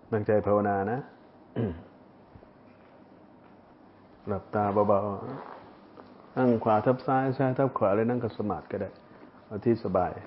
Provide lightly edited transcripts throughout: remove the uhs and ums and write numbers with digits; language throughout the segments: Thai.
ตั้งใจภาวนานะ หลับตาเบาๆนั่งขวาทับซ้ายซ้ายทับขวาเลยนั่งขัดสมาธิก็ได้เอาที่สบาย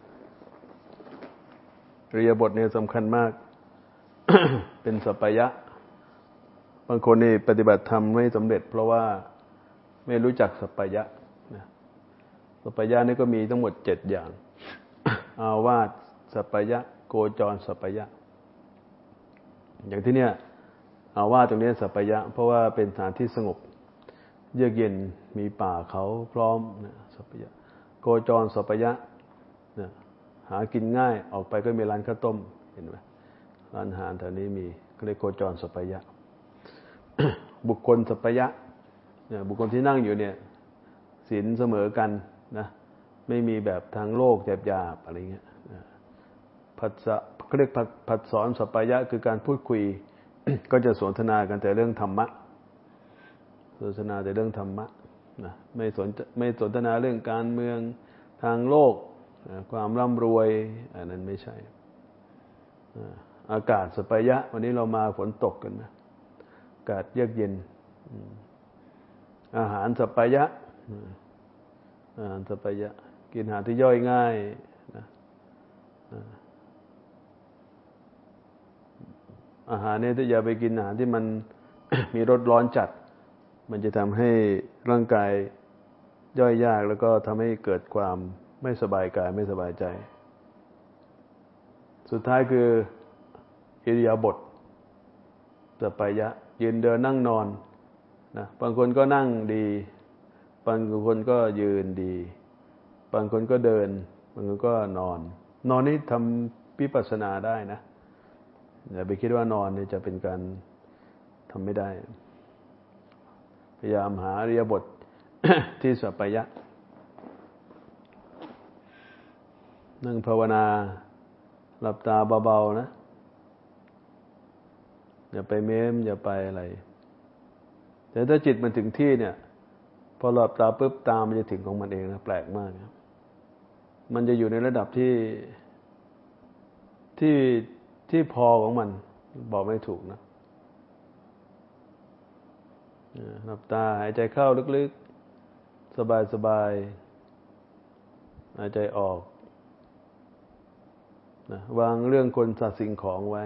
อิริยาบถเนี่ยสำคัญมาก เป็นสัปปายะบางคนนี่ปฏิบัติธรรมไม่สำเร็จเพราะว่าไม่รู้จักสัปปายะนะสัปปายะนี่ก็มีทั้งหมด7อย่าง อาวาสสัปปายะโกจรสัปปายะอย่างที่เนี่ยอาวาสตรงนี้สัปปายะเพราะว่าเป็นสถานที่สงบเยือกเย็นมีป่าเขาพร้อมนะสัปปายะโกจรสัปปายะนะหากินง่ายออกไปก็มีร้านข้าวต้มเห็นไหมร้านอาหารแถวนี้มีเรียกโกจรสัปปายะ บุคคลสัปปายะเนี่ยบุคคลที่นั่งอยู่เนี่ยศีลเสมอกันนะไม่มีแบบทางโลกหยาบๆอะไรเงี้ยผัสสะเรียกผัสสอนสัปปายะคือการพูดคุย ก็จะสนทนากันแต่เรื่องธรรมะสนทนาแต่เรื่องธรรมะนะไม่สนทนาเรื่องการเมืองทางโลกความร่ำรวยอันนั้นไม่ใช่อากาศสัปปายะวันนี้เรามาฝนตกกันนะอากาศเยือกเย็นอาหารสัปปายะอาหารสัปปายะกินอาหารที่ย่อยง่ายนะอาหารเนี่ยอย่าไปกินอาหารที่มัน มีรสร้อนจัดมันจะทำให้ร่างกายย่อยยากแล้วก็ทำให้เกิดความไม่สบายกายไม่สบายใจสุดท้ายคืออิริยาบถสัปปายะยืนเดินนั่งนอนนะบางคนก็นั่งดีบางคนก็ยืนดีบางคนก็เดินบางคนก็นอนนี่ทำวิปัสสนาได้นะอย่าไปคิดว่านอนนี่จะเป็นการทำไม่ได้พยายามหาอิริยาบถ ที่สัปปายะนั่งภาวนาหลับตาเบาๆนะอย่าไปเม้มอย่าไปอะไรแต่ถ้าจิตมันถึงที่เนี่ยพอหลับตาปุ๊บตามันจะถึงของมันเองนะแปลกมากนะมันจะอยู่ในระดับที่พอของมันบอกไม่ถูกนะหลับตาหายใจเข้าลึกๆสบายๆหายใจออกนะวางเรื่องคนสัตว์สิ่งของไว้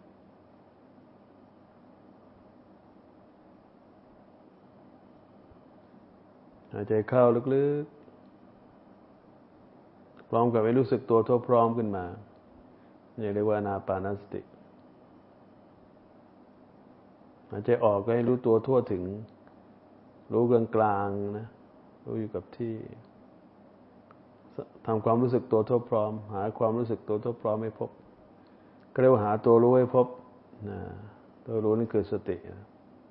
หายใจเข้าลึกๆพร้อมกับให้รู้สึกตัวทั่วพร้อมขึ้นมาเรียกว่าอานาปานสติหายใจออกก็ให้รู้ตัวทั่วถึงรู้กลางๆนะรู้อยู่กับที่ทำความรู้สึกตัวทั่วพร้อมหาความรู้สึกตัวทั่วพร้อมให้พบก็เรียกว่าหาตัวรู้ให้พบนะตัวรู้นั่นคือสตินะ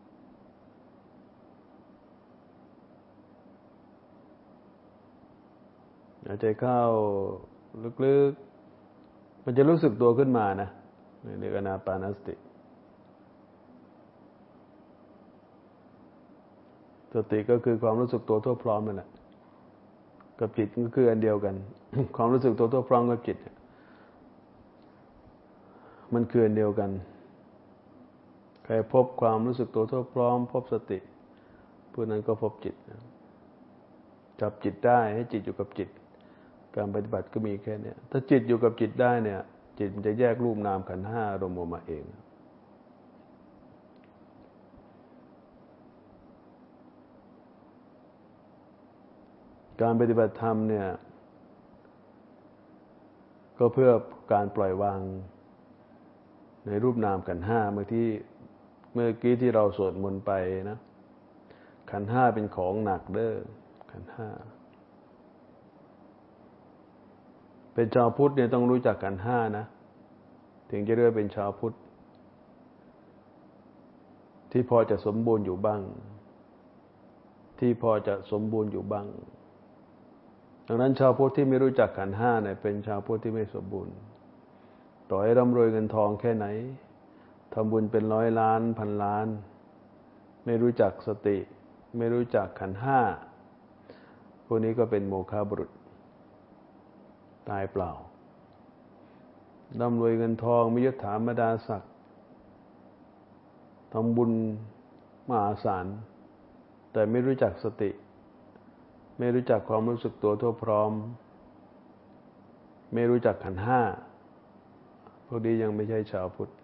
หายใจเข้าลึกๆมันจะรู้สึกตัวขึ้นมานะเรียกอานาปานสติสติก็คือความรู้สึกตัวทั่วพร้อมนั่นแหละกับจิตก็คืออันเดียวกัน ความรู้สึกตัวทั่วพร้อมกับจิตมันคืออันเดียวกันใครพบความรู้สึกตัวทั่วพร้อมพบสติผู้นั้นก็พบจิตจับจิตได้ให้จิตอยู่กับจิตการปฏิบัติก็มีแค่นี้ถ้าจิตอยู่กับจิตได้เนี่ยจิตมันจะแยกรูปนามขันธ์ห้าอารมณ์ออกมาเองการปฏิบัติธรรมเนี่ยก็เพื่อการปล่อยวางในรูปนามขันธ์ห้าเมื่อกี้ที่เราสวดมนต์ไปนะขันธ์ห้าเป็นของหนักเด้อขันธ์ห้าเป็นชาวพุทธเนี่ยต้องรู้จักขันธ์ห้านะถึงจะเรียกเป็นชาวพุทธที่พอจะสมบูรณ์อยู่บ้างที่พอจะสมบูรณ์อยู่บ้างดังนั้นชาวพุทธที่ไม่รู้จักขันธ์ห้าเนี่ยเป็นชาวพุทธที่ไม่สมบูรณ์ต่อให้ร่ำรวยเงินทองแค่ไหนทำบุญเป็น100 ล้านพันล้านไม่รู้จักสติไม่รู้จักขันธ์ห้าพวกนี้ก็เป็นโมฆะบุรุษตายเปล่าร่ำรวยเงินทองมียศถาบรรดาศักดิ์ทำบุญมหาศาลแต่ไม่รู้จักสติไม่รู้จักความรู้สึกตัวทั่วพร้อมไม่รู้จักขันธ์ห้าพวกนี้ยังไม่ใช่ชาวพุทธ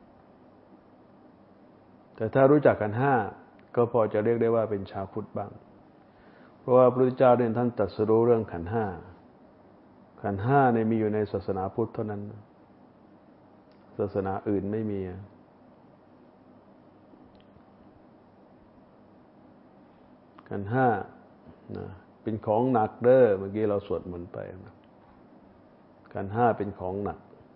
แต่ถ้ารู้จักขันธ์ห้าก็พอจะเรียกได้ว่าเป็นชาวพุทธบ้างเพราะว่าพระพุทธเจ้าเนี่ยท่านตรัสรู้เรื่องขันธ์ห้าขันธ์ห้าเนี่ยมีอยู่ในศาสนาพุทธเท่านั้นศาสนาอื่นไม่มีขันธ์ห้านะเป็นของหนักเด้อเมื่อกี้เราสวดมนต์ไปนะขันธ์ห้าเป็นของหนัก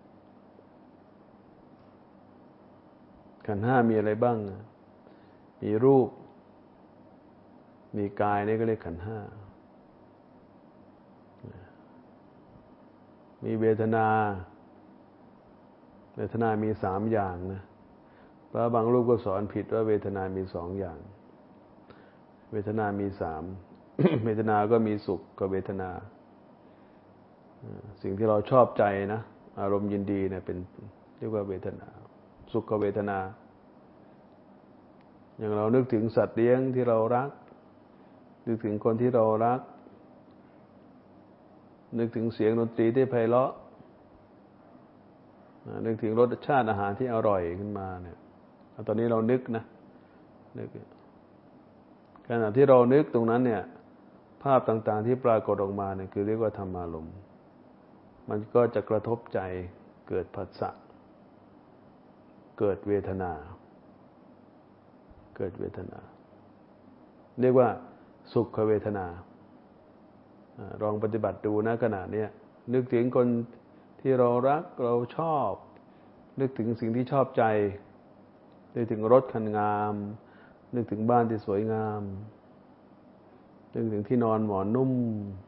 ขันธ์ห้ามีอะไรบ้างมีรูปมีกายนี่ก็เรียกขันธ์ห้ามีเวทนามี3อย่างนะพระบางรูปก็สอนผิดว่าเวทนามี2อย่างเวทนามี3 เวทนาก็มีสุขกับเวทนาสิ่งที่เราชอบใจนะอารมณ์ยินดีเนี่ยเป็นเรียกว่าเวทนาสุขเวทนาอย่างเรานึกถึงสัตว์เลี้ยงที่เรารักนึกถึงคนที่เรารักนึกถึงเสียงดนตรีที่ไพเราะนึกถึงรสชาติอาหารที่อร่อยขึ้นมาเนี่ยตอนนี้เรานึกนะนึกขณะที่เรานึกตรงนั้นเนี่ยภาพต่างๆที่ปรากฏออกมาเนี่ยคือเรียกว่าธรรมารมณ์มันก็จะกระทบใจเกิดผัสสะเกิดเวทนาเรียกว่าสุขเวทนาลองปฏิบัติดูนะขณะนี้นึกถึงคนที่เรารักเราชอบนึกถึงสิ่งที่ชอบใจนึกถึงรถคันงามนึกถึงบ้านที่สวยงามนึกถึงที่นอนหมอนนุ่ม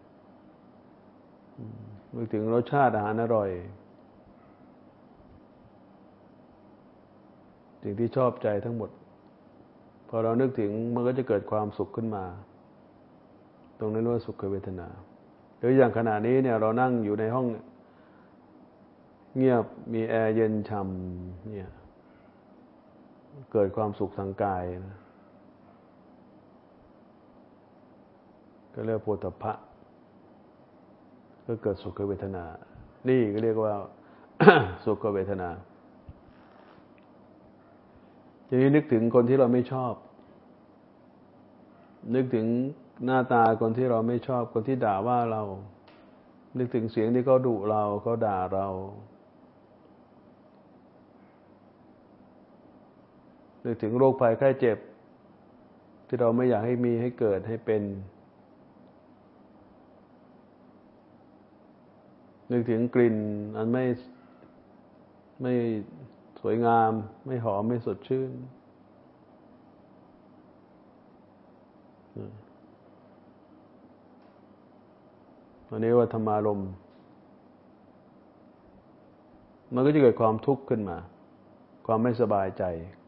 นึกถึงรสชาติอาหารอร่อยสิ่งที่ชอบใจทั้งหมดพอเรานึกถึงมันก็จะเกิดความสุขขึ้นมาตรงนั้นเรียกว่าสุขเวทนาหรืออย่างขณะนี้เนี่ยเรานั่งอยู่ในห้องเงียบมีแอร์เย็นฉ่ำเนี่ยเกิดความสุขทางกายนะก็เรียกโผฏฐัพพะก็เกิดสุขเวทนานี่ก็เรียกว่า สุขเวทนาทีนี้นึกถึงคนที่เราไม่ชอบนึกถึงหน้าตาคนที่เราไม่ชอบคนที่ด่าว่าเรานึกถึงเสียงที่เขาดุเราเขาด่าเรานึกถึงโรคภัยไข้เจ็บที่เราไม่อยากให้มีให้เกิดให้เป็นนึกถึงกลิ่นอันไม่สวยงามไม่หอมไม่สดชื่นอันนี้ว่าธรรมารมณ์มันก็จะเกิดความทุกข์ขึ้นมาความไม่สบายใจ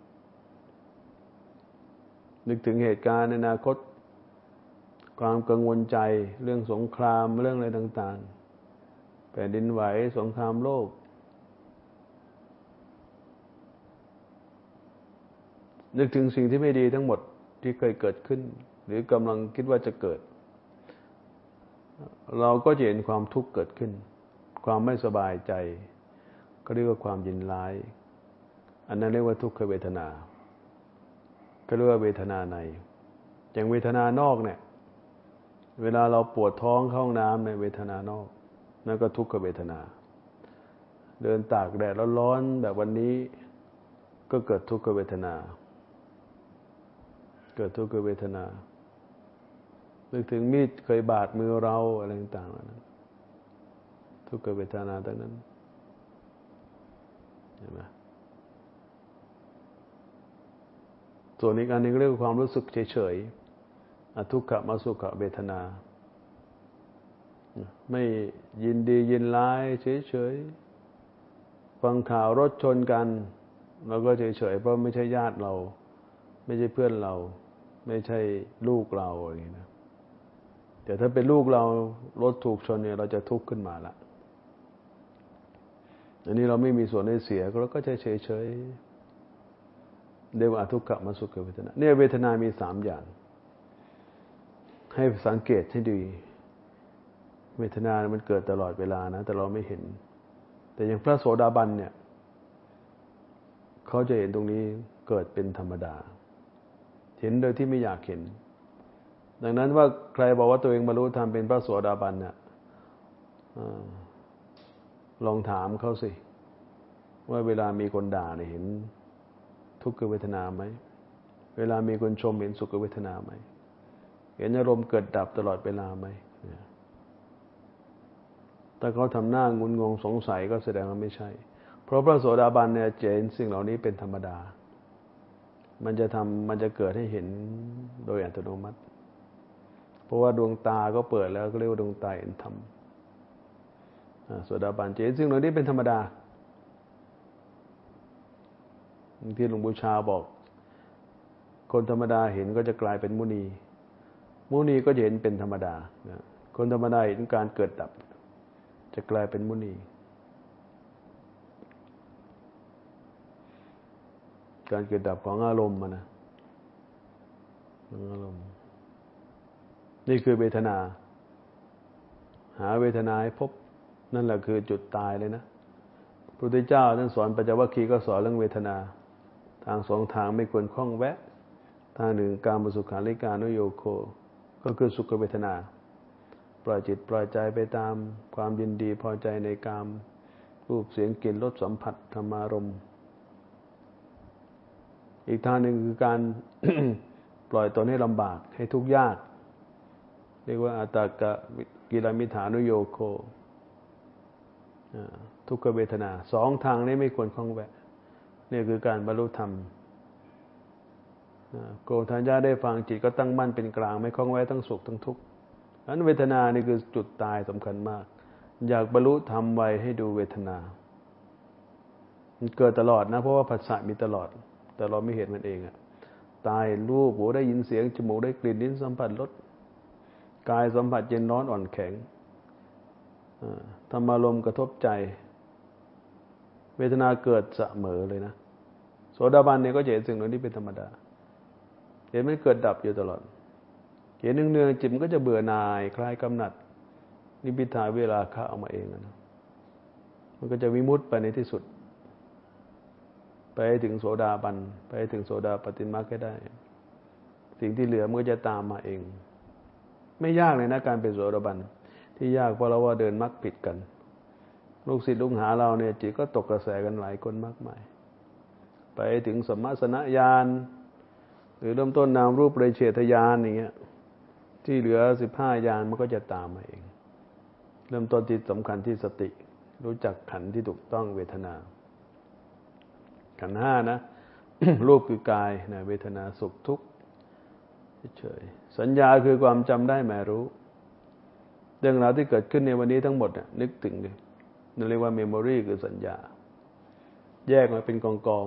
นึกถึงเหตุการณ์ในอนาคตความกังวลใจเรื่องสงครามเรื่องอะไรต่างๆแผ่นดินไหวสงครามโลกนึกถึงสิ่งที่ไม่ดีทั้งหมดที่เคยเกิดขึ้นหรือกำลังคิดว่าจะเกิดเราก็จะเห็นความทุกข์เกิดขึ้นความไม่สบายใจก็เรียกว่าความยินร้ายอันนั้นเรียกว่าทุกขเวทนาก็เรียกว่าเวทนาในอย่างเวทนานอกเนี่ยเวลาเราปวดท้องเข้าห้องน้ำในเวทนานอกนั่นก็ทุกขเวทนาเดินตากแดดร้อนๆแบบวันนี้ก็เกิดทุกขเวทนาเกิดทุกขเวทนานึกถึงมีดเคยบาดมือเราอะไรต่างๆนั้นทุกขเวทนาทั้งนั้นเห็นไหมส่วนอีกอันนึงเรียกว่าความรู้สึกเฉยๆอทุกขมสุขเวทนาไม่ยินดียินร้ายเฉยๆฟังข่าวรถชนกันเราก็เฉยๆเพราะไม่ใช่ญาติเราไม่ใช่เพื่อนเราไม่ใช่ลูกเราอะไรอย่างนี้นะแต่ถ้าเป็นลูกเรารถถูกชนเนี่ยเราจะทุกข์ขึ้นมาละอันนี้เราไม่มีส่วนได้เสียเราก็จะเฉยเรียกว่าอทุกขมสุขเวทนาเนี่ยเวทนามี3อย่างให้สังเกตให้ดีเวทนามันเกิดตลอดเวลานะแต่เราไม่เห็นแต่อย่างพระโสดาบันเนี่ยเขาจะเห็นตรงนี้เกิดเป็นธรรมดาเห็นโดยที่ไม่อยากเห็นดังนั้นว่าใครบอกว่าตัวเองบรรลุธรรมเป็นพระโสดาบันเนี่ยลองถามเขาสิว่าเวลามีคนด่าเนี่ยเห็นทุกขเวทนาไหมเวลามีคนชมเห็นสุขเวทนาไหมเห็นอารมณ์เกิดดับตลอดเวลาไหมถ้าเขาทำหน้างุนงงสงสัยก็แสดงว่าไม่ใช่เพราะพระโสดาบันเนี่ยจะเห็นสิ่งเหล่านี้เป็นธรรมดามันจะเกิดให้เห็นโดยอัตโนมัติเพราะว่าดวงตาก็เปิดแล้วก็เรียกว่าดวงตาเห็นธรรมโสดาบันจะเห็นสิ่งเหล่านี้เป็นธรรมดาที่หลวงปู่ชาบอกคนธรรมดาเห็นก็จะกลายเป็นมุนีมุนีก็จะเห็นเป็นธรรมดาคนธรรมดาเห็นการเกิดดับจะกลายเป็นมุนีการเกิดดับของอารมณ์นะอารมณ์นี่คือเวทนาหาเวทนาให้พบนั่นแหละคือจุดตายเลยนะพระพุทธเจ้าท่านสอนปัญจวัคคีย์ก็สอนเรื่องเวทนาทางสองทางไม่ควรคล้องแวะทางหนึ่งกามสุขาริการุโยโคก็คือสุขเวทนาปล่อยจิตปล่อยใจไปตามความยินดีพอใจในกามรูปเสียงกลิ่นรสสัมผัสธรรมารมณ์อีกทางหนึ่งคือการ ปล่อยตนให้ลำบากให้ทุกข์ยากเรียกว่าอัตตกะกิลมิฐานุโยโคทุกขเวทนาสองทางนี้ไม่ควรคล้องแวะนี่คือการบรรลุธรรมโกฏัญญาได้ฟังจิตก็ตั้งมั่นเป็นกลางไม่คล้องแวะทั้งสุขทั้งทุกข์นั้นเวทนานี่คือจุดตายสำคัญมากอยากบรรลุธรรมไวให้ดูเวทนามันเกิดตลอดนะเพราะว่าผัสสะมีตลอดแต่เราไม่เห็นมันเองอะตายรูปหูได้ยินเสียงจมูกได้กลิ่นลิ้นสัมผัสรสกายสัมผัสเย็นร้อนอ่อนแข็งธรรมารมณ์กระทบใจเวทนาเกิดเสมอเลยนะโสดาบันเนี่ยก็จะเห็นสิ่งเหล่านี้เป็นธรรมดาเห็นมันเกิดดับอยู่ตลอดเห็นเนืองๆจิตมันก็จะเบื่อหน่ายคลายกำหนัดนิพพิทาเวลาคะเอามาเองนะมันก็จะวิมุตติไปในที่สุดไปถึงโสดาบันไปถึงโสดาปัตติมรรคให้ได้สิ่งที่เหลือมันก็จะตามมาเองไม่ยากเลยนะการเป็นโสดาบันที่ยากเพราะเราว่าเดินมรรคผิดกันลูกศิษย์ลูกหาเราเนี่ยจิตก็ตกกระแสกันหลายคนมากมายไปถึงสัมมาสนญาณหรือเริ่มต้นนามรูปเลยเฉทญาณอย่างเงี้ยที่เหลือ15ญาณมันก็จะตามมาเองเริ่มต้นที่สำคัญที่สติรู้จักขันธ์ที่ถูกต้องเวทนาขันธ์5นะ รูปคือกายนะเวทนาสุขทุกข์เฉยสัญญาคือความจำได้หมายรู้เรื่องราวที่เกิดขึ้นในวันนี้ทั้งหมดนึกถึงเลยนั่นเรียกว่าเมมโมรีคือสัญญาแยกมาเป็นกอง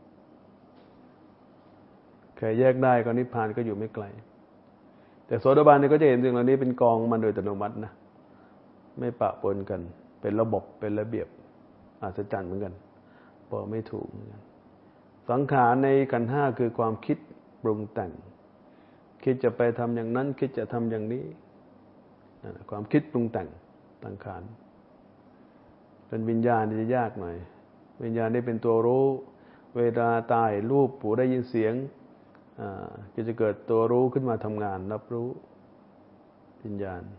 ๆใครแยกได้ก็นิพพานก็อยู่ไม่ไกลแต่โสดาบันเนี่ยก็จะเห็นสิ่งเหล่านี้เป็นกองมันโดยอัตโนมัตินะไม่ปะปนกันเป็นระบบเป็นระเบียบอัศจรรย์เหมือนกันบอกไม่ถูกเหมือนกันสังขารในขันธ์5คือความคิดปรุงแต่งคิดจะไปทำอย่างนั้นคิดจะทำอย่างนี้ความคิดปรุงแต่งสังขารเป็นวิญญาณที่จะยากหน่อยวิญญาณนี่เป็นตัวรู้เวลาตายรูปหูได้ยินเสียงก็จะเกิดตัวรู้ขึ้นมาทำงานรับรู้วิญญาณ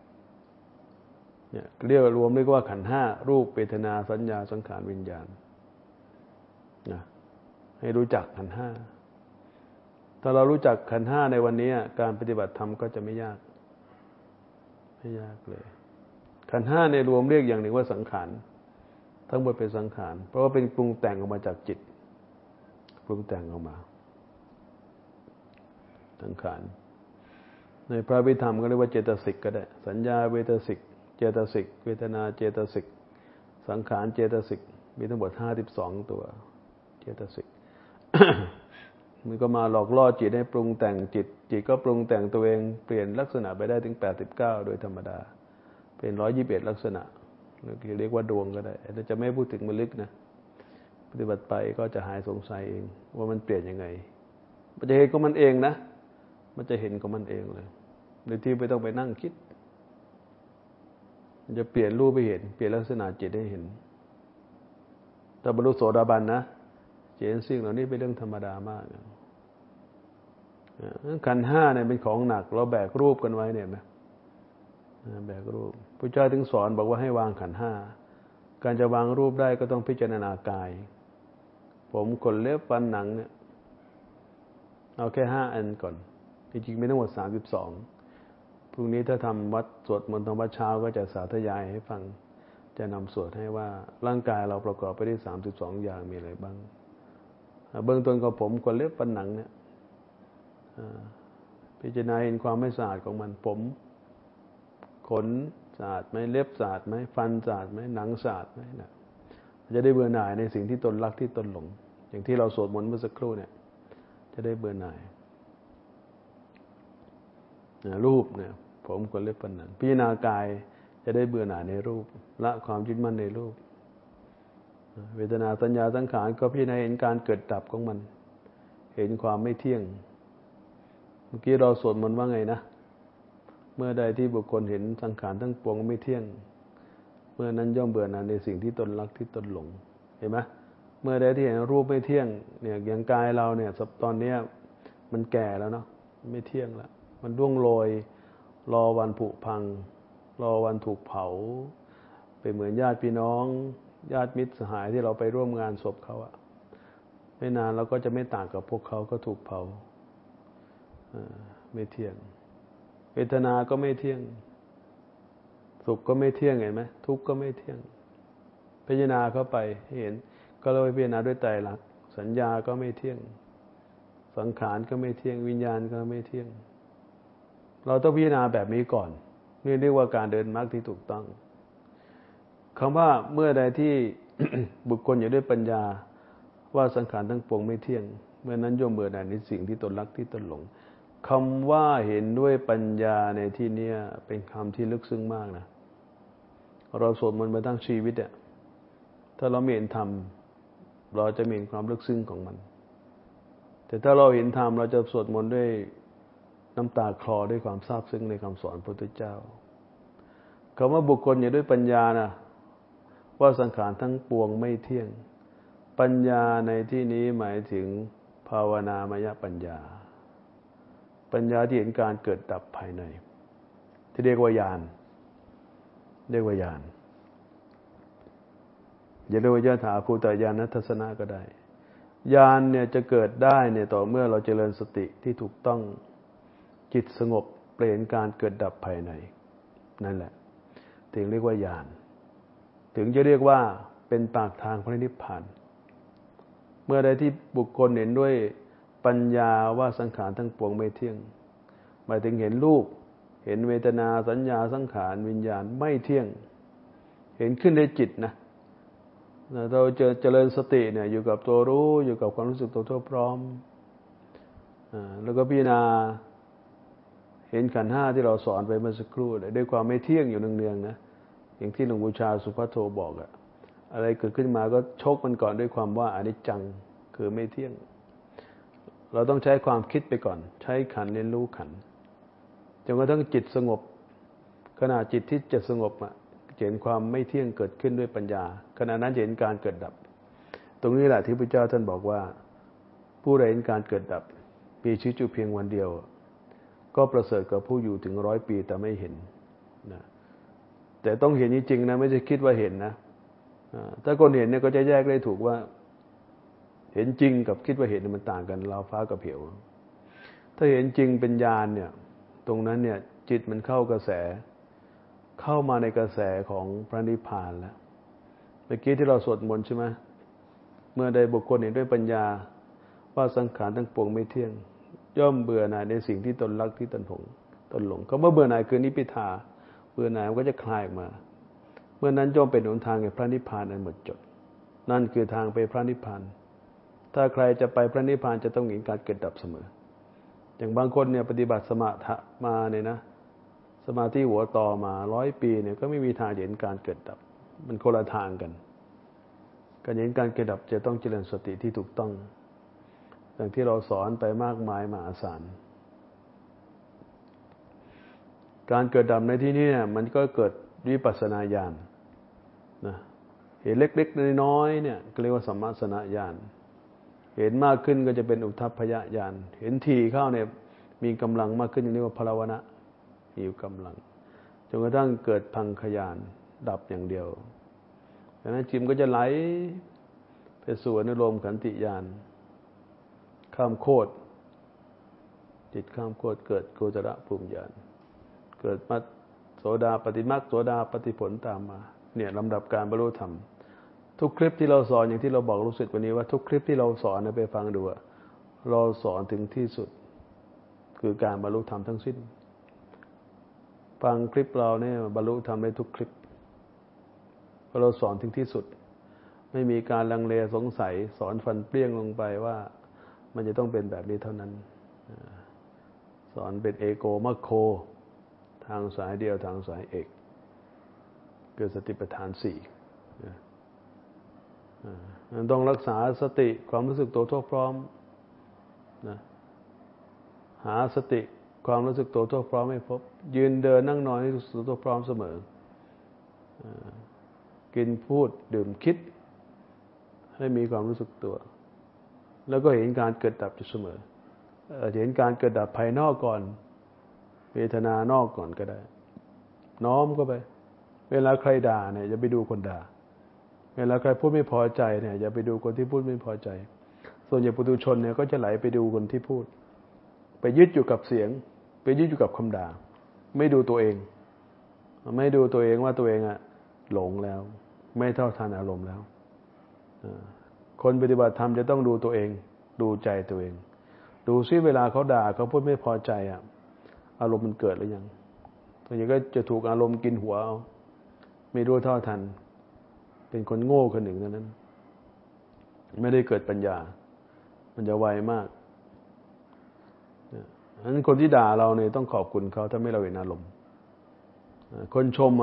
เนี่ยเรียกรวมเรียกว่าขันธ์5รูปเวทนาสัญญาสังขารวิญญาณนะให้รู้จักขันธ์5ถ้าเรารู้จักขันธ์5ในวันนี้การปฏิบัติธรรมก็จะไม่ยากเลยขันธ์5ในรวมเรียกอย่างหนึ่งว่าสังขารทั้งหมดเป็นสังขารเพราะว่าเป็นปรุงแต่งออกมาจากจิตปรุงแต่งออกมาสังขารในพระวิธรรมก็เรียกว่าเจตสิกก็ได้สัญญาเวทสิกเจตสิกเวทนาเจตสิกสังขารเจตสิกมีทั้งหมด52ตัวเจตสิก มันก็มาหลอกล่อจิตให้ปรุงแต่งจิตก็ปรุงแต่งตัวเองเปลี่ยนลักษณะไปได้ถึง89โดยธรรมดาเป็น121ลักษณะหรือเรียกว่าดวงก็ได้แต่จะไม่พูดถึงมันลึกนะปฏิบัติไปก็จะหายสงสัยเองว่ามันเปลี่ยนยังไงมันจะเห็นของมันเองนะมันจะเห็นของมันเองเลยโดยที่ไม่ต้องไปนั่งคิดมันจะเปลี่ยนรูปไปเห็นเปลี่ยนลักษณะจิตให้เห็นแต่บรรลุโสดาบันนะจะเห็นสิ่งเหล่านี้เป็นเรื่องธรรมดามากขันธ์ห้าเนี่ยเป็นของหนักเราแบกรูปกันไว้เนี่ยนะแบกรูปพระเจ้าถึงสอนบอกว่าให้วางขันธ์ห้าการจะวางรูปได้ก็ต้องพิจารณากายผมขนเล็บฟันหนังเนี่ยเอาแค่5 อันก่อนจริงๆมีทั้งหมด32พรุ่งนี้ถ้าทำวัดสวดมนต์ทำวัดเช้าก็จะสาธยายให้ฟังจะนำสวดให้ว่าร่างกายเราประกอบไปด้วย32อย่างมีอะไรบ้างเบื้องต้นก็ผมขนเล็บฟันหนังเนี่ยพิจารณาเห็นความไม่สะอาดของมันผมขนสะอาดไหมเล็บสะอาดไหมฟันสะอาดไหมหนังสะอาดไหมนะจะได้เบื่อหน่ายในสิ่งที่ตนรักที่ตนหลงอย่างที่เราสวดมนต์เมื่อสักครู่เนี่ยจะได้เบื่อหน่ายรูปเนี่ยผมขนเล็บฟันหนังพิจารณากายจะได้เบื่อหน่ายในรูปละความยึดมั่นในรูปเวทนาสัญญาสังขารก็พิจารณาเห็นการเกิดดับของมันเห็นความไม่เที่ยงเมื่อกี้เราสวดมนต์ว่าไงนะเมื่อใดที่บุคคลเห็นสังขารทั้งปวงไม่เที่ยงเมื่อนั้นย่อมเบื่อหน่ายในสิ่งที่ตนรักที่ตนหลงเห็นไหมเมื่อใดที่เห็นรูปไม่เที่ยงเนี่ยอย่างกายเราเนี่ยตอนนี้มันแก่แล้วเนาะไม่เที่ยงแล้วมันร่วงโรยรอวันผุพังรอวันถูกเผาไปเหมือนญาติพี่น้องญาติมิตรสหายที่เราไปร่วมงานศพเขาอะไม่นานเราก็จะไม่ต่างกับพวกเขาก็ถูกเผาไม่เที่ยงเวทนาก็ไม่เที่ยงสุขก็ไม่เที่ยงเห็นไหมทุกข์ก็ไม่เที่ยงพิจารณาเข้าไปเห็นก็เราไปพิจารณาด้วยไตรลักษณ์สัญญาก็ไม่เที่ยงสังขารก็ไม่เที่ยงวิญญาณก็ไม่เที่ยงเราต้องพิจารณาแบบนี้ก่อนนี่เรียกว่าการเดินมรรคที่ถูกต้องคำว่าเมื่อใดที่ บุคคลอยู่ด้วยปัญญาว่าสังขารทั้งปวงไม่เที่ยงเมื่อนั้นย่อมเบื่อหน่ายในสิ่งที่ตนรักที่ตนหลงคำว่าเห็นด้วยปัญญาในที่นี้เป็นคำที่ลึกซึ้งมากนะเราสวดมนต์มาทั้งชีวิตเนี่ยถ้าเราไม่เห็นธรรมเราจะไม่เห็นความลึกซึ้งของมันแต่ถ้าเราเห็นธรรมเราจะสวดมนต์ด้วยน้ำตาคลอด้วยความซาบซึ้งในคำสอนพระพุทธเจ้าคำว่าบุคคลอยู่ด้วยปัญญานะว่าสังขารทั้งปวงไม่เที่ยงปัญญาในที่นี้หมายถึงภาวนามยปัญญาปัญญาที่เห็นการเกิดดับภายในที่เรียกว่าญาณเรียกว่าญาณอย่าเรียกว่ายถาภูตญาณทัศนะก็ได้ญาณเนี่ยจะเกิดได้เนี่ยต่อเมื่อเราเจริญสติที่ถูกต้องจิตสงบเปลี่ยนการเกิดดับภายในนั่นแหละถึงเรียกว่าญาณถึงจะเรียกว่าเป็นปากทางพระนิพพานเมื่อใดที่บุคคลเห็นด้วยปัญญาว่าสังขารทั้งปวงไม่เที่ยงหมายถึงเห็นรูปเห็นเวทนาสัญญาสังขารวิญญาณไม่เที่ยงเห็นขึ้นในจิตนะเราเจริญสติเนี่ยอยู่กับตัวรู้อยู่กับความรู้สึกตัวทั่วพร้อมแล้วก็พิจารณาเห็นขันธ์ห้าที่เราสอนไปเมื่อสักครู่ด้วยความไม่เที่ยงอยู่เนืองๆนะอย่างที่หลวงปู่ชาสุภัทโทบอกอะอะไรเกิดขึ้นมาก็ชกมันก่อนด้วยความว่าอนิจจังคือไม่เที่ยงเราต้องใช้ความคิดไปก่อนใช้ขันธ์เรียนรู้ขันธ์จนกระทั่งจิตสงบขณะจิตที่จะสงบอะเห็นความไม่เที่ยงเกิดขึ้นด้วยปัญญาขณะนั้นเห็นการเกิดดับตรงนี้แหละที่พระเจ้าท่านบอกว่าผู้ใดเห็นการเกิดดับมีชีวิตอยู่เพียงวันเดียวก็ประเสริฐกว่าผู้อยู่ถึง100 ปีแต่ไม่เห็นนะแต่ต้องเห็นจริงๆนะไม่ใช่คิดว่าเห็นนะถ้าคนเห็นเนี่ยก็จะแยกได้ถูกว่าเห็นจริงกับคิดว่าเห็นมันต่างกันราวฟ้ากับเหวถ้าเห็นจริงเป็นญาณเนี่ยตรงนั้นเนี่ยจิตมันเข้ามาในกระแสของพระนิพพานแล้วเมื่อกี้ที่เราสวดมนต์ใช่ไหมเมื่อใดบุคคลเห็นด้วยปัญญาว่าสังขารทั้งปวงไม่เที่ยงย่อมเบื่อหน่ายในสิ่งที่ตนรักที่ตนหลงคำว่าเบื่อหน่ายคือนิพพิทาเบื่อหน่ายมันก็จะคลายออกมาเมื่อนั้นย่อมเป็นหนทางแห่งพระนิพพานอันหมดจดนั่นคือทางไปพระนิพพานถ้าใครจะไปพระนิพพานจะต้องเห็นการเกิดดับเสมออย่างบางคนเนี่ยปฏิบัติสมถะมาเนี่ยนะสมาธิหัวต่อมา100 ปีเนี่ยก็ไม่มีทางเห็นการเกิดดับมันคนละทางกันการเห็นการเกิดดับจะต้องเจริญสติที่ถูกต้องอย่างที่เราสอนไปมากมายมหาศาลการเกิดดับในที่นี้เนี่ยมันก็เกิดวิปัสสนาญาณนะเห็นเล็กๆน้อยๆเนี่ยเรียกว่าสัมมาสนญาณเห็นมากขึ้นก็จะเป็นอุทธัพพยญาณเห็นทีเข้าเนี่ยมีกำลังมากขึ้นเรียกว่าพลวนะมีกำลังจนกระทั่งเกิดพังคญาณดับอย่างเดียวดังนั้นจิตก็จะไหลไปสู่อนุโลมขันติญาณข้ามโคตรจิตข้ามโคตรเกิดโกจรภูมิญาณเกิดมัตโสดาปฏิมัคโสดาปฏิผลตามมาเนี่ยลำดับการบรรลุธรรมทุกคลิปที่เราสอนอย่างที่เราบอกรู้สึกวันนี้ว่าทุกคลิปที่เราสอนไปฟังดูเราสอนถึงที่สุดคือการบรรลุธรรมทั้งสิ้นฟังคลิปเราเนี่ยบรรลุธรรมได้ทุกคลิปเพราะเราสอนถึงที่สุดไม่มีการลังเลสงสัยสอนฟันเปรี้ยงลงไปว่ามันจะต้องเป็นแบบนี้เท่านั้นสอนเป็นเอโกมัคโคทางสายเดียวทางสายเอกเกิดสติปัฏฐานสี่ต้องรักษาสติความรู้สึกตัวทั่วพร้อมนะหาสติความรู้สึกตัวทั่วพร้อมให้พบยืนเดินนั่งนอนให้รู้สึกตัวพร้อมเสมอกินพูดดื่มคิดให้มีความรู้สึกตัวแล้วก็เห็นการเกิดดับอยู่เสมอเห็นการเกิดดับภายนอกก่อนเวทนานอกก่อนก็ได้น้อมเข้าไปเวลาใครด่าเนี่ยอย่าไปดูคนด่าเวลาใครพูดไม่พอใจเนี่ยอย่าไปดูคนที่พูดไม่พอใจส่วนใหญ่ปุถุชนเนี่ยก็จะไหลไปดูคนที่พูดไปยึดอยู่กับเสียงไปยึดอยู่กับคำด่าไม่ดูตัวเองไม่ดูตัวเองว่าตัวเองหลงแล้วไม่เท่าทันอารมณ์แล้วคนปฏิบัติธรรมจะต้องดูตัวเองดูใจตัวเองดูซิเวลาเขาด่าเขาพูดไม่พอใจอารมณ์มันเกิดหรือยังส่วนใหญ่ก็จะถูกอารมณ์กินหัวเอาไม่รู้เท่าทันเป็นคนโง่คนหนึ่งเท่านั้นไม่ได้เกิดปัญญามันจะไวมากฉะนั้นคนที่ด่าเราเนี่ยต้องขอบคุณเขาถ้าไม่เราเห็นอารมณ์คนชม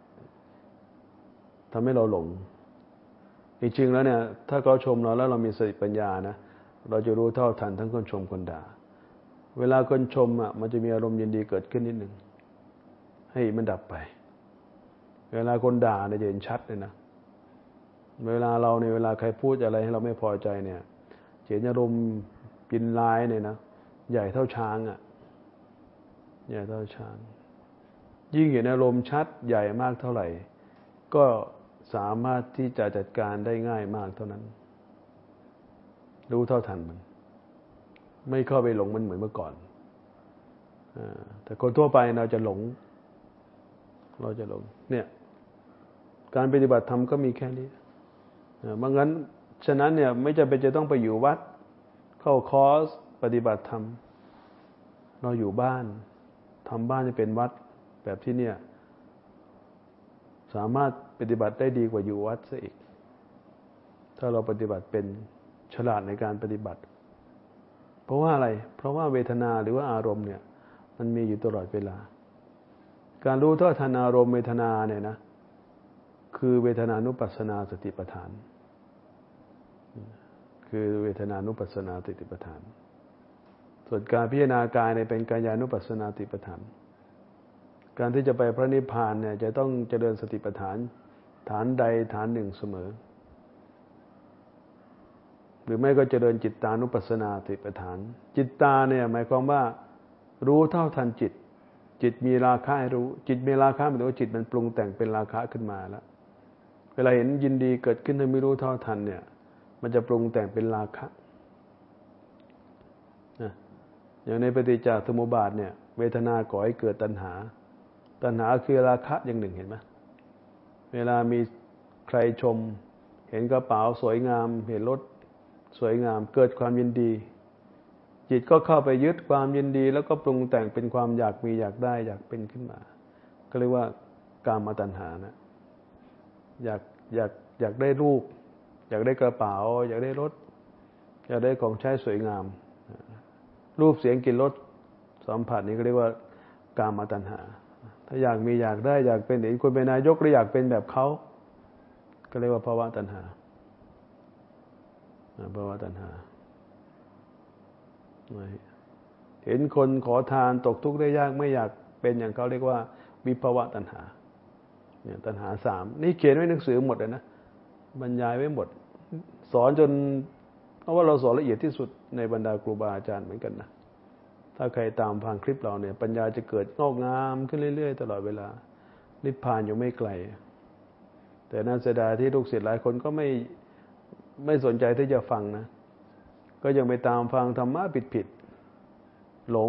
ทำให้เราหลงจริงๆแล้วเนี่ยถ้าเขาชมเราแล้วเรามีสติปัญญานะเราจะรู้เท่าทันทั้งคนชมคนด่าเวลาคนชมมันจะมีอารมณ์ยินดีเกิดขึ้นนิดหนึ่งให้มันดับไปเวลาคนด่าเนี่ยจะเห็นชัดเลยนะเวลาเราเนี่ยเวลาใครพูดอะไรให้เราไม่พอใจเนี่ยเห็นอารมณ์กินร้ายเนี่ยนะใหญ่เท่าช้างใหญ่เท่าช้างยิ่งเห็นอารมณ์ชัดใหญ่มากเท่าไหร่ก็สามารถที่จะจัดการได้ง่ายมากเท่านั้นรู้เท่าทันมันไม่เข้าไปหลงมันเหมือนเมื่อก่อนแต่คนทั่วไปเราจะหลงเนี่ยการปฏิบัติธรรมก็มีแค่นี้บางงั้นฉะนั้นเนี่ยไม่จำเป็นจะต้องไปอยู่วัดเข้าคอร์สปฏิบัติธรรมเราอยู่บ้านทำบ้านให้เป็นวัดแบบที่เนี่ยสามารถปฏิบัติได้ดีกว่าอยู่วัดซะอีกถ้าเราปฏิบัติเป็นฉลาดในการปฏิบัติเพราะว่าอะไรเพราะว่าเวทนาหรือว่าอารมณ์เนี่ยมันมีอยู่ตลอดเวลาการรู้เท่าทันอารมณ์เวทนาเนี่ยนะคือเวทนานุปัสสนาสติปัฏฐานคือเวทนานุปัสสนาสติปัฏฐานส่วนการพิจารณากายเนี่ยเป็นกายานุปัสสนาสติปัฏฐานการที่จะไปพระนิพพานเนี่ยจะต้องเจริญสติปัฏฐานฐานใดฐานหนึ่งเสมอหรือไม่ก็เจริญจิตตานุปัสสนาสติปัฏฐานจิตตาเนี่ยหมายความว่ารู้เท่าทันจิตมีราคะให้รู้จิตมีราคะหมายถึงว่าจิตมันปรุงแต่งเป็นราคะขึ้นมาแล้วเวลาเห็นยินดีเกิดขึ้นถ้าไม่รู้เท่าทันเนี่ยมันจะปรุงแต่งเป็นราคะอย่างในปฏิจจสมุปบาทเนี่ยเวทนาก่อให้เกิดตัณหาคือราคะอย่างหนึ่งเห็นไหมเวลามีใครชมเห็นกระเป๋าสวยงามเห็นรถสวยงามเกิดความยินดีจิตก็เข้าไปยึดความยินดีแล้วก็ปรุงแต่งเป็นความอยากมีอยากได้อยากเป็นขึ้นมาก็เรียกว่ากามตัณหานะอยากได้รูปอยากได้กระเป๋าอยากได้รถอยากได้ของใช้สวยงามรูปเสียงกลิ่นรสสัมผัสนี้ก็เรียกว่ากามตัณหาถ้าอยากมีอยากได้อยากเป็นเห็นคนเป็นนายกหรืออยากเป็นแบบเขาก็เรียกว่าภวตัณหาภาวะตัณหาเห็นคนขอทานตกทุกข์ได้ยากไม่อยากเป็นอย่างเขาเรียกว่าวิภวะตัณหาเนี่ยตัณหา3นี่เขียนไว้ในหนังสือหมดเลยนะบรรยายไว้หมดสอนจนเพราะว่าเราสอนละเอียดที่สุดในบรรดาครูบาอาจารย์เหมือนกันนะถ้าใครตามฟังคลิปเราเนี่ยปัญญาจะเกิดงอกงามขึ้นเรื่อยๆตลอดเวลานิพพานอยู่ไม่ไกลแต่น่าเสียดายที่ลูกศิษย์หลายคนก็ไม่สนใจที่จะฟังนะก็ยังไปตามฟังธรรมะผิดๆห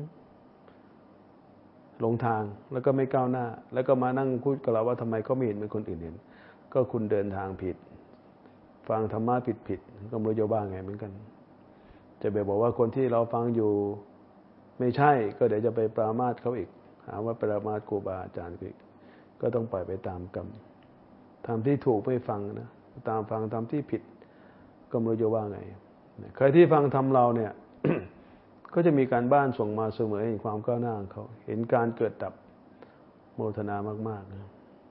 ลงทางแล้วก็ไม่ก้าวหน้าแล้วก็มานั่งพูดกับเราว่าทำไมเขาไม่เห็นเหมือนคนอื่นเห็นก็คุณเดินทางผิดฟังธรรมะผิดก็ไม่รู้จะว่าไงเหมือนกันจะไปบอกว่าคนที่เราฟังอยู่ไม่ใช่ก็เดี๋ยวจะไปปรามาสเขาอีกหาว่าปรามาสครูบาอาจารย์อีกก็ต้องปล่อยไปตามกรรมทำที่ถูกไม่ฟังนะตามฟังทำที่ผิดก็ไม่รู้จะว่าไงใครที่ฟังทำเราเนี่ย ก็จะมีการบ้านส่งมาเสมอเห็นความก้าวหน้าของเขาเห็นการเกิดดับโมทนามากๆนะ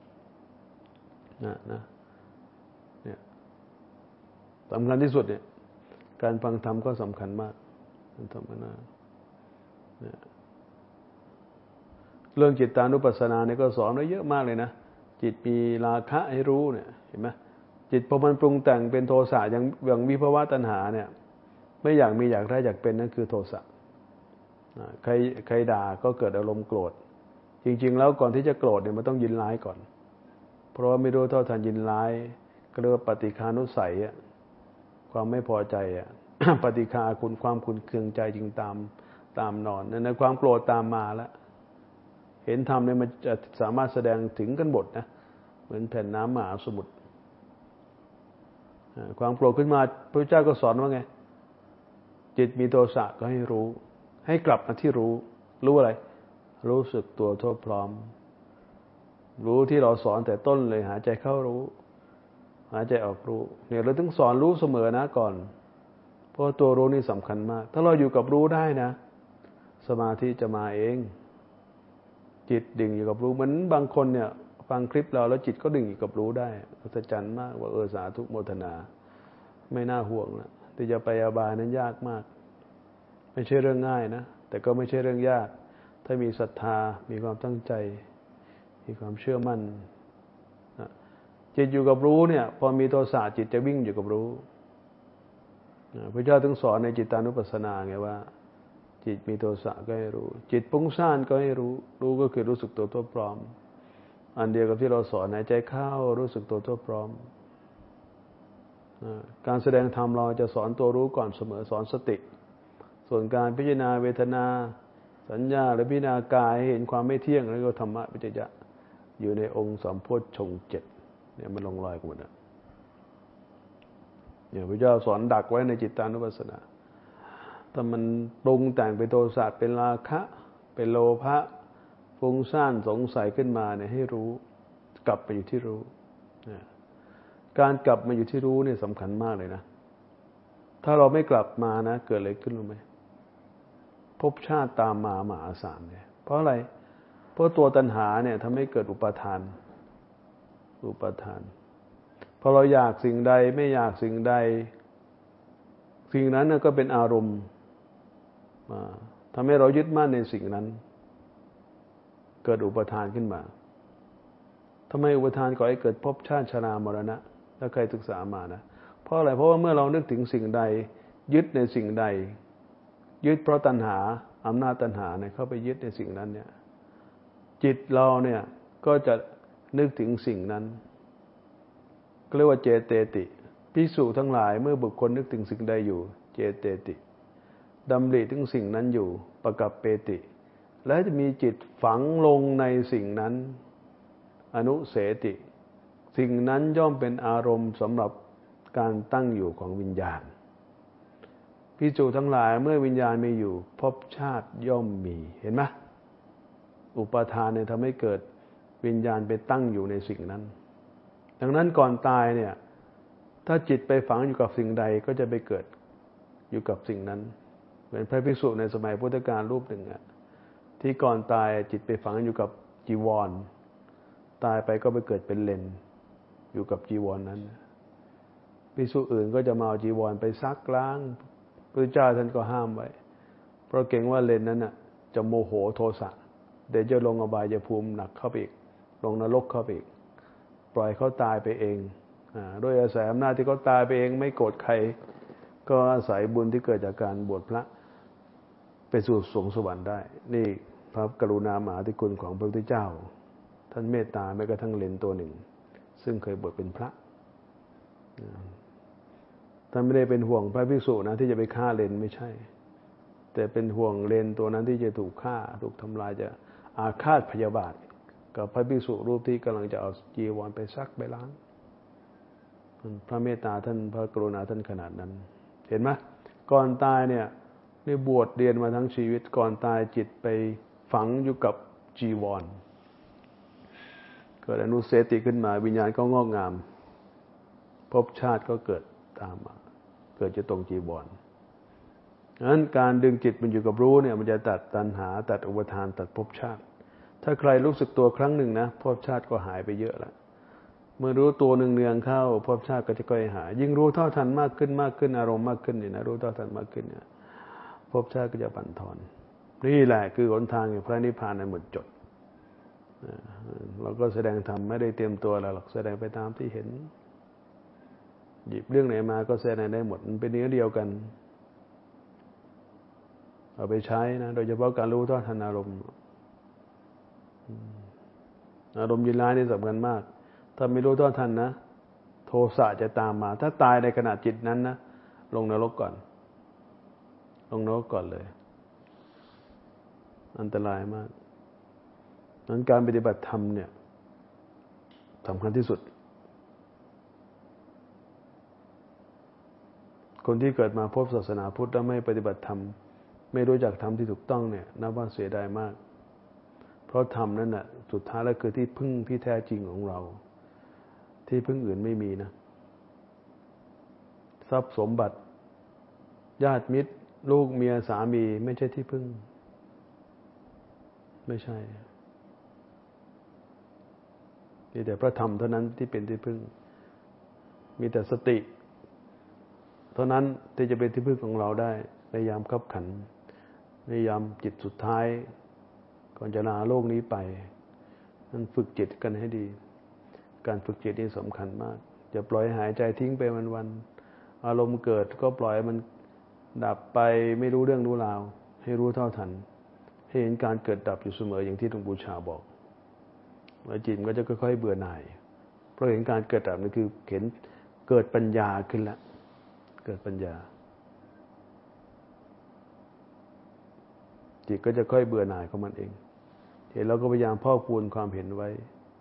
เนี่ยสำคัญที่สุดเนี่ยการฟังธรรมก็สำคัญมากธรรมะเนี่ยเรื่องจิตตานุปัสสนาเนี่ยก็สอนไว้เยอะมากเลยนะจิตมีราคะให้รู้เนี่ยเห็นไหมจิตพอมันปรุงแต่งเป็นโทสะอย่างวิภวะตัณหาเนี่ยไม่อยากมีอยากได้อยากเป็นนั่นคือโทสะใครด่าก็เกิดอารมณ์โกรธจริงๆแล้วก่อนที่จะโกรธเนี่ยมันต้องยินร้ายก่อนเพราะว่าไม่รู้เท่าทันยินร้ายก็เรียกว่าปฏิฆานุสัยความไม่พอใจปฏิฆาความขุ่นเคืองใจจึงตามนอนนั่นนะความโกรธตามมาแล้วเห็นธรรมเนี่ยมันจะสามารถแสดงถึงกันหมดนะเหมือนแผ่นน้ำมหาสมุทรความโกรธขึ้นมาพระเจ้าก็สอนว่าไงจิตมีโทสะก็ให้รู้ให้กลับมาที่รู้อะไรรู้สึกตัวทั่วพร้อมรู้ที่เราสอนแต่ต้นเลยหายใจเข้ารู้หายใจออกรู้เนี่ยเราต้องสอนรู้เสมอนะก่อนเพราะตัวรู้นี่สำคัญมากถ้าเราอยู่กับรู้ได้นะสมาธิจะมาเองจิตดิ่งอยู่กับรู้เหมือนบางคนเนี่ยฟังคลิปเราแล้วจิตก็ดิ่งอยู่กับรู้ได้อัศจรรย์มากว่าสาธุโมทนาไม่น่าห่วงนะที่จะไปอบายนั้นยากมากไม่ใช่เรื่องง่ายนะแต่ก็ไม่ใช่เรื่องยากถ้ามีศรัทธามีความตั้งใจมีความเชื่อมั่นจิตอยู่กับรู้เนี่ยพอมีโทสะจิตจะวิ่งอยู่กับรู้พระเจ้าถึงสอนในจิตตานุปัสสนาไงว่าจิตมีโทสะก็ให้รู้จิตฟุ้งซ่านก็ให้รู้ก็คือรู้สึกตัวทั่วพร้อมอันเดียวกับที่เราสอนหายใจเข้ารู้สึกตัวทั่วพร้อมการแสดงธรรมเราจะสอนตัวรู้ก่อนเสมอสอนสติส่วนการพิจารณาเวทนาสัญญาหรือพิจารณากายให้เห็นความไม่เที่ยงแล้วก็ธรรมะวิจยะอยู่ในองค์สัมโพชฌงค์7เนี่ยมันลงรอยกันหมดนะเนี่ยพระเจ้าสอนดักไว้ในจิตตานุปัสสนาถ้ามันปรุงแต่งเป็นโทสะเป็นราคะเป็นโลภะฟุ้งซ่านสงสัยขึ้นมาเนี่ยให้รู้กลับไปอยู่ที่รู้การกลับมาอยู่ที่รู้เนี่ยสำคัญมากเลยนะถ้าเราไม่กลับมานะเกิดอะไรขึ้นรู้ไหมภพชาติตามมามหาศาลเนี่ยเพราะอะไรเพราะตัวตัณหาเนี่ยทำให้เกิดอุปาทานพอเราอยากสิ่งใดไม่อยากสิ่งใดสิ่งนั้นก็เป็นอารมณ์ทำให้เรายึดมั่นในสิ่งนั้นเกิดอุปทานขึ้นมาทำไมอุปทานก่อให้เกิดภพชาติชรามรณะถ้าใครศึกษามานะเพราะอะไรเพราะว่าเมื่อเรานึกถึงสิ่งใดยึดในสิ่งใดยึดเพราะตัณหาอำนาจตัณหาเนี่ยเข้าไปยึดในสิ่งนั้นเนี่ยจิตเราเนี่ยก็จะนึกถึงสิ่งนั้นเรียกว่าเจเตติภิกษุทั้งหลายเมื่อบุคคลนึกถึงสิ่งใดอยู่เจเตติดำริถึงสิ่งนั้นอยู่ปกัปเปติและจะมีจิตฝังลงในสิ่งนั้นอนุเสติสิ่งนั้นย่อมเป็นอารมณ์สำหรับการตั้งอยู่ของวิญญาณภิกษุทั้งหลายเมื่อวิญญาณมีอยู่ภพชาติย่อมมีเห็นไหมอุปาทานเนี่ยทำให้เกิดวิญญาณไปตั้งอยู่ในสิ่งนั้นดังนั้นก่อนตายเนี่ยถ้าจิตไปฝังอยู่กับสิ่งใดก็จะไปเกิดอยู่กับสิ่งนั้นเหมือนพระภิกษุในสมัยพุทธกาลรูปหนึ่งที่ก่อนตายจิตไปฝังอยู่กับจีวรตายไปก็ไปเกิดเป็นเลนอยู่กับจีวรนั้นภิกษุอื่นก็จะมาเอาจีวรไปซักล้างพระเจ้าท่านก็ห้ามไว้เพราะเกรงว่าเลนนั้นน่ะจะโมโหโทสะเดี๋ยวจะลงอบายภูมิหนักเข้าไปอีกลงนรกเข้าไปอีกปล่อยเขาตายไปเองด้วยอาศัยอำนาจที่เขาตายไปเองไม่โกรธใครก็อาศัยบุญที่เกิดจากการบวชพระไปสู่สวงสวรรค์ได้นี่พระกรุณามหาธิคุณของพระพุทธเจ้าท่านเมตตาแม้กระทั่งเลนตัวหนึ่งซึ่งเคยบวชเป็นพระท่านไม่ได้เป็นห่วงพระภิกษุนะที่จะไปฆ่าเลนไม่ใช่แต่เป็นห่วงเลนตัวนั้นที่จะถูกฆ่าถูกทำลายจะอาฆาตพยาบาทกับพระภิกษุรูปที่กำลังจะเอาจีวรไปซักไปล้างพระเมตตาท่านพระกรุณาท่านขนาดนั้นเห็นไหมก่อนตายเนี่ยได้บวชเรียนมาทั้งชีวิตก่อนตายจิตไปฝังอยู่กับจีวรเกิดอนุเสติขึ้นมาวิญญาณก็งอกงามภพชาติก็เกิดตามมาเกิดจะตรงจีวรนั้นการดึงจิตมันอยู่กับรู้เนี่ยมันจะตัดตัณหาตัดอุปทานตัดภพชาติถ้าใครรู้สึกตัวครั้งหนึ่งนะภพชาติก็หายไปเยอะแล้วเมื่อรู้ตัวเนืองๆเข้าภพชาติก็จะค่อยหายยิ่งรู้เท่าทันมากขึ้นมากขึ้นอารมณ์มากขึ้นนี่นะรู้เท่าทันมากขึ้นเนี่ยภพชาติก็จะบั่นทอนนี่แหละคือหนทางแห่งพระนิพพานในหมดจดเราก็แสดงธรรมไม่ได้เตรียมตัวอะไรหรอกแสดงไปตามที่เห็นหยิบเรื่องไหนมาก็แสดงได้หมดมันเป็นเนื้อเดียวกันเอาไปใช้นะโดยเฉพาะการรู้เท่าทันอารมณ์อารมณ์ยินร้ายนี่สำคัญมากถ้าไม่รู้เท่าทันนะโทสะจะตามมาถ้าตายในขณะจิตนั้นนะลงนรกก่อนลงนรกก่อนเลยอันตรายมากนั้นการปฏิบัติธรรมเนี่ยสำคัญที่สุดคนที่เกิดมาพบศาสนาพุทธแล้วไม่ปฏิบัติธรรมไม่รู้จักธรรมที่ถูกต้องเนี่ยนับว่าเสียดายมากเพราะธรรมนั้นน่ะสุดท้ายแล้วคือที่พึ่งที่แท้จริงของเราที่พึ่งอื่นไม่มีนะทรัพย์สมบัติญาติมิตรลูกเมียสามีไม่ใช่ที่พึ่งไม่ใช่มีแต่พระธรรมเท่านั้นที่เป็นที่พึ่งมีแต่สติเท่านั้นที่จะเป็นที่พึ่งของเราได้ในยามคับขันในยามจิตสุดท้ายก่อนจะลาโลกนี้ไปนั้นฝึกจิตกันให้ดีการฝึกจิตนี่สำคัญมากอย่าปล่อยหายใจทิ้งไปวันๆอารมณ์เกิดก็ปล่อยมันดับไปไม่รู้เรื่องรู้ราวให้รู้เท่าทันให้เห็นการเกิดดับอยู่เสมออย่างที่หลวงปู่ชาบอกแล้วจิตมันก็จะค่อยๆเบื่อหน่ายเพราะเห็นการเกิดดับนั่นคือเห็นเกิดปัญญาขึ้นแล้วเกิดปัญญาจิตก็จะค่อยเบื่อหน่ายของมันเองเห็นเราก็พยายามพอกพูนความเห็นไว้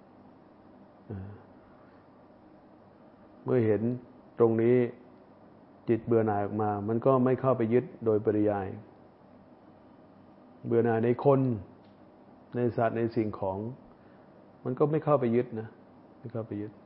เมื่อเห็นตรงนี้จิตเบื่อหน่ายออกมามันก็ไม่เข้าไปยึดโดยปริยายเบื่อหน่ายในคนในสัตว์ในสิ่งของมันก็ไม่เข้าไปยึดนะไม่เข้าไปยึด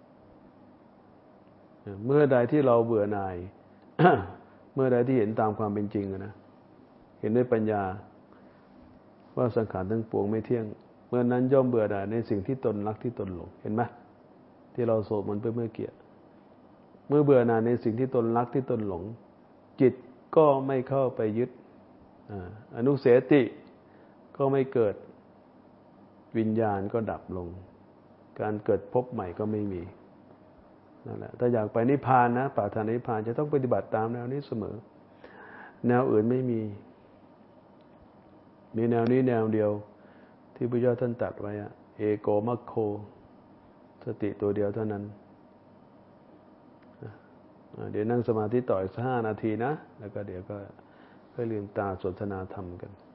เมื่อใดที่เราเบื่อหน่าย เมื่อใดที่เห็นตามความเป็นจริงนะเห็นด้วยปัญญาว่าสังขารทั้งปวงไม่เที่ยงเมื่อนั้นย่อมเบื่อหน่ายในสิ่งที่ตนรักที่ตนหลงเห็นไหมที่เราโสดมันเมื่อกี้เมื่อเบื่อหน่ายในสิ่งที่ตนรักที่ตนหลงจิตก็ไม่เข้าไปยึดอนุเสติก็ไม่เกิดวิญญาณก็ดับลงการเกิดพบใหม่ก็ไม่มีนั่นแหละถ้าอยากไปนิพพานนะปรารถนานิพพานจะต้องปฏิบัติตามแนวนี้เสมอแนวอื่นไม่มีแนวนี้แนวเดียวที่พระเจ้าท่านตรัสไว้เอโกมัคโคสติตัวเดียวเท่านั้นเดี๋ยวนั่งสมาธิต่ออีก5 นาทีนะแล้วก็เดี๋ยวก็ลืมตาสนทนาธรรมกัน